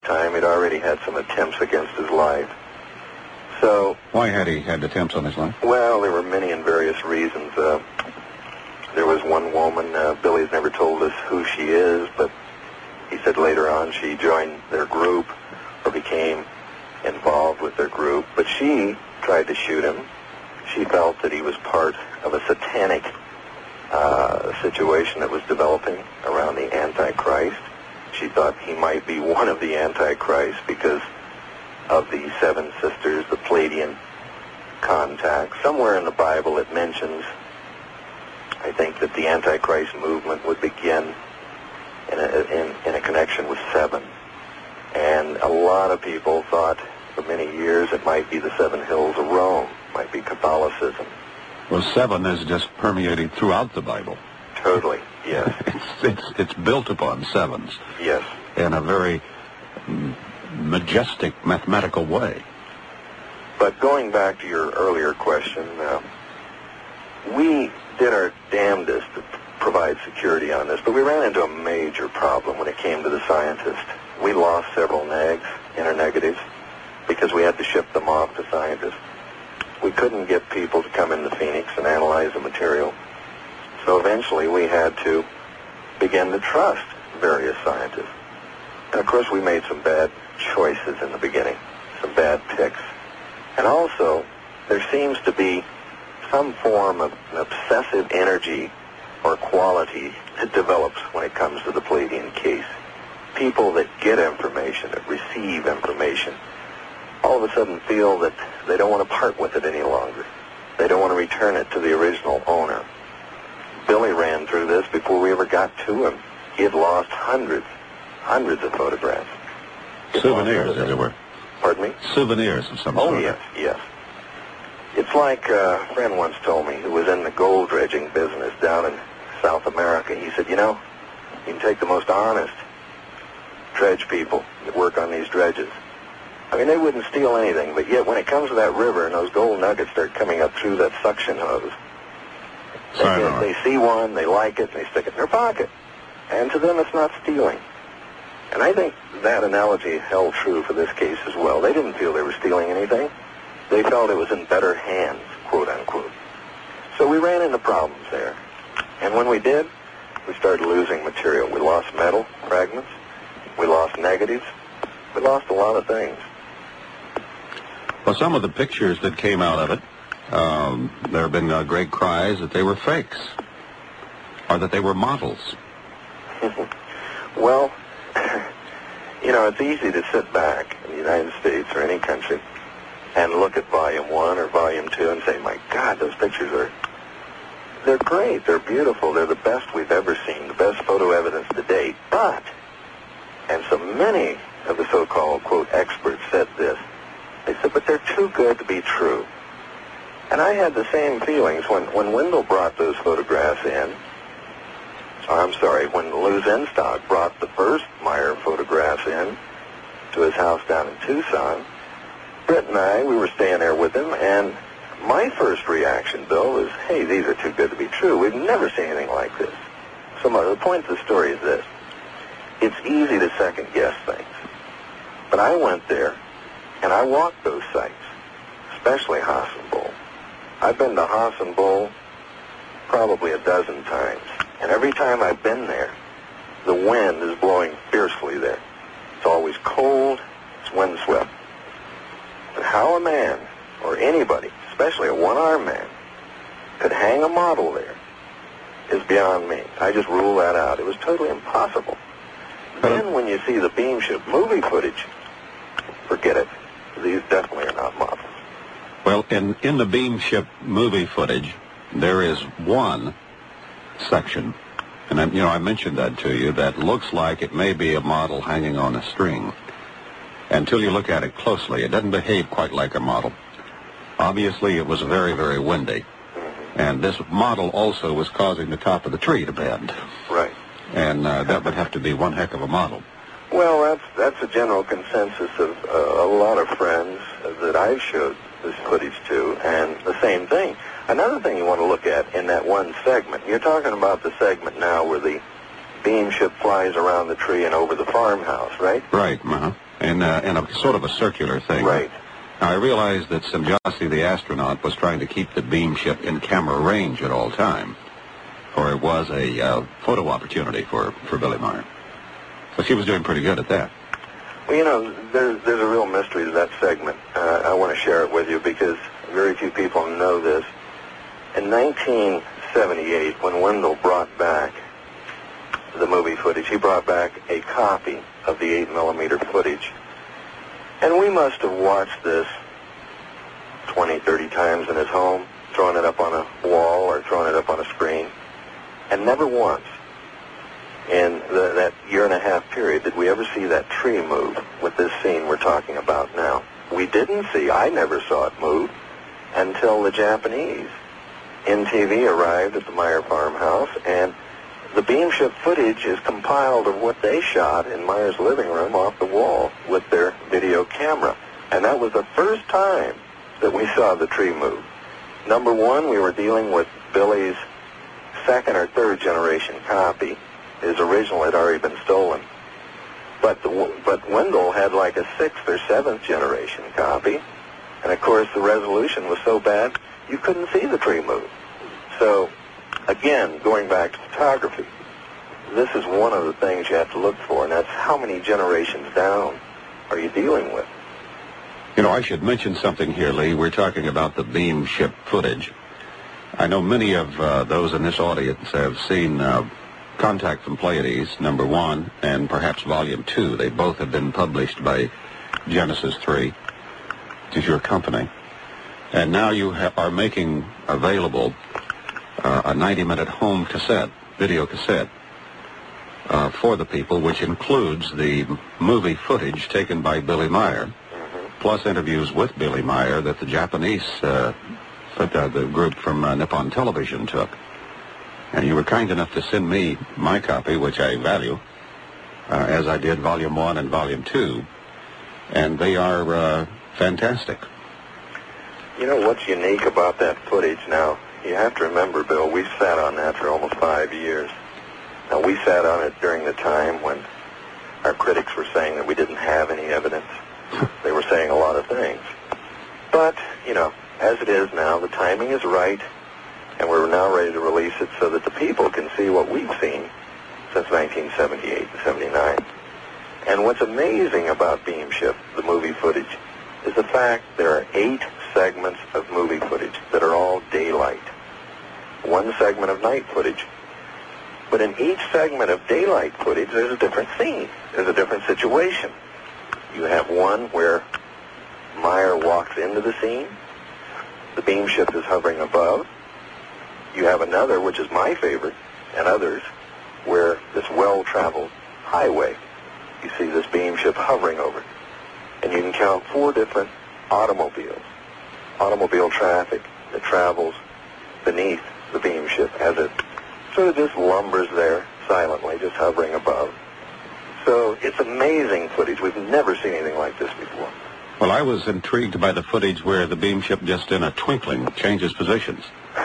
time. He'd already had some attempts against his life. So... Why had he had attempts on his life? Well, there were many and various reasons. There was one woman, Billy's never told us who she is, but he said later on she joined their group or became involved with their group. But she tried to shoot him. She felt that he was part of a satanic situation that was developing around the Antichrist. She thought he might be one of the Antichrists because of the seven sisters, the Pleiadian contact. Somewhere in the Bible it mentions, I think, that the Antichrist movement would begin in a connection with seven. And a lot of people thought for many years it might be the seven hills of Rome, might be Catholicism. Well, seven is just permeating throughout the Bible. Totally, yes. It's built upon sevens. Yes. In a very majestic, mathematical way. But going back to your earlier question, we did our damnedest to provide security on this, but we ran into a major problem when it came to the scientists. We lost several nags, inner negatives, because we had to ship them off to scientists. We couldn't get people to come into Phoenix and analyze the material. So eventually we had to begin to trust various scientists. And of course we made some bad choices in the beginning, some bad picks. And also, there seems to be some form of an obsessive energy or quality that develops when it comes to the Pleiadian case. People that get information, that receive information, all of a sudden feel that they don't want to part with it any longer. They don't want to return it to the original owner. Billy ran through this before we ever got to him. He had lost hundreds of photographs. Souvenirs, as it were. Pardon me? Souvenirs of some sort. Oh, yes. It's like a friend once told me who was in the gold dredging business down in South America. He said, you can take the most honest dredge people that work on these dredges. I mean, they wouldn't steal anything, but yet when it comes to that river and those gold nuggets start coming up through that suction hose, they see one, they like it, and they stick it in their pocket. And to them, it's not stealing. And I think that analogy held true for this case as well. They didn't feel they were stealing anything. They felt it was in better hands, quote unquote. So we ran into problems there. And when we did, we started losing material. We lost metal fragments. We lost negatives. We lost a lot of things. Well, some of the pictures that came out of it, there have been great cries that they were fakes or that they were models. Well, it's easy to sit back in the United States or any country and look at Volume 1 or Volume 2 and say, my God, those pictures they're great, they're beautiful, they're the best we've ever seen, the best photo evidence to date. But, and so many of the so-called, quote, experts said this, they said, but they're too good to be true. And I had the same feelings when Wendell brought those photographs in. When Lou Zenstock brought the first Meyer photographs in to his house down in Tucson, Britt and I, we were staying there with him, and my first reaction, Bill, was, hey, these are too good to be true. We've never seen anything like this. So the point of the story is this. It's easy to second-guess things. But I went there, and I walked those sites, especially Hassan Bull. I've been to Hassan Bull probably a dozen times. And every time I've been there, the wind is blowing fiercely there. It's always cold, it's windswept. But how a man, or anybody, especially a one-armed man, could hang a model there is beyond me. I just rule that out. It was totally impossible. Then when you see the Beamship movie footage, forget it. These definitely are not models. Well, in the Beamship movie footage, there is one section, and I mentioned that to you, that looks like it may be a model hanging on a string. Until you look at it closely, it doesn't behave quite like a model. Obviously, it was very, very windy. And this model also was causing the top of the tree to bend. Right. And that would have to be one heck of a model. Well, that's a general consensus of a lot of friends that I've showed this footage to, and the same thing. Another thing you want to look at in that one segment, you're talking about the segment now where the Beamship flies around the tree and over the farmhouse, right? Right, uh-huh. in a sort of a circular thing. Right. Now, I realized that Semjase, the astronaut, was trying to keep the beam ship in camera range at all time, for it was a photo opportunity for Billy Meier. So she was doing pretty good at that. Well, you know, there's a real mystery to that segment. I want to share it with you because very few people know this. In 1978, when Wendell brought back the movie footage, he brought back a copy of the 8mm footage. And we must have watched this 20, 30 times in his home, throwing it up on a wall or throwing it up on a screen. And never once in that year-and-a-half period did we ever see that tree move with this scene we're talking about now. We didn't see, I never saw it move until the Japanese NTV arrived at the Meier farmhouse, and the beam ship footage is compiled of what they shot in Meier's living room off the wall with their video camera. And that was the first time that we saw the tree move. Number one, we were dealing with Billy's second or third generation copy. His original had already been stolen. But Wendell had like a sixth or seventh generation copy. And of course the resolution was so bad you couldn't see the tree move. So again, going back to photography, this is one of the things you have to look for, and that's how many generations down are you dealing with. You know, I should mention something here, Lee. We're talking about the beam ship footage. I know many of those in this audience have seen Contact from Pleiades, #1, and perhaps Volume 2. They both have been published by Genesis 3, which is your company. And now you are making available a 90-minute home cassette, video cassette, for the people, which includes the movie footage taken by Billy Meier, plus interviews with Billy Meier that the Japanese, the group from Nippon Television took. And you were kind enough to send me my copy, which I value, as I did Volume 1 and Volume 2. And they are fantastic. You know what's unique about that footage now? You have to remember, Bill, we sat on that for almost 5 years. Now, we sat on it during the time when our critics were saying that we didn't have any evidence. They were saying a lot of things. But, you know, as it is now, the timing is right, and we're now ready to release it so that the people can see what we've seen since 1978 and 79. And what's amazing about Beam Ship, the movie footage, is the fact there are 8 segments of movie footage that are all daylight. 1 segment of night footage. But in each segment of daylight footage, there's a different scene. There's a different situation. You have one where Meier walks into the scene. The beam ship is hovering above. You have another, which is my favorite, and others, where this well-traveled highway, you see this beam ship hovering over it. And you can count 4 different automobiles, automobile traffic that travels beneath the beam ship as it sort of just lumbers there silently, just hovering above. So it's amazing footage. We've never seen anything like this before. Well, I was intrigued by the footage where the beam ship just in a twinkling changes positions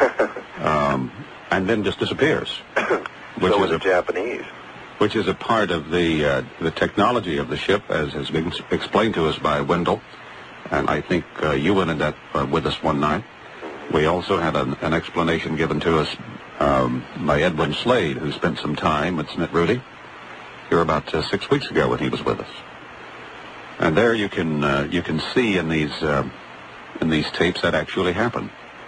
and then just disappears. So was the Japanese. Which is a part of the technology of the ship, as has been explained to us by Wendell. And I think you went in that with us one night. We also had an explanation given to us by Edwin Slade, who spent some time at Smith Rudy here about 6 weeks ago when he was with us. And there you can see in these tapes that actually happened.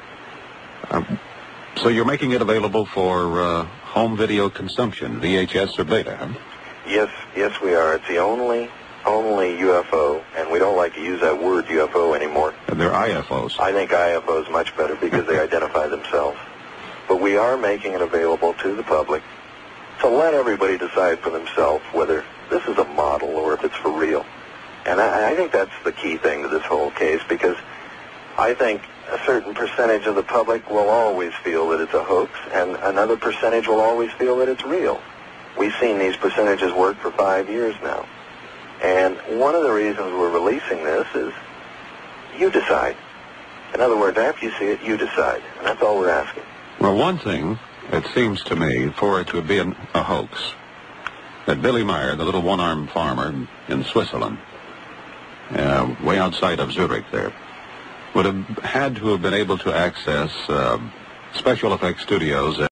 So you're making it available for home video consumption, VHS or Beta, huh? Yes, we are. It's the only UFO, and we don't like to use that word UFO anymore. And they're IFOs. I think IFO is much better because they identify themselves. But we are making it available to the public to let everybody decide for themselves whether this is a model or if it's for real. And I think that's the key thing to this whole case, because I think a certain percentage of the public will always feel that it's a hoax, and another percentage will always feel that it's real. We've seen these percentages work for 5 years now. And one of the reasons we're releasing this is you decide. In other words, after you see it, you decide. And that's all we're asking. Well, one thing, it seems to me, for it to be a hoax, that Billy Meier, the little one-armed farmer in Switzerland, way outside of Zurich there, would have had to have been able to access special effects studios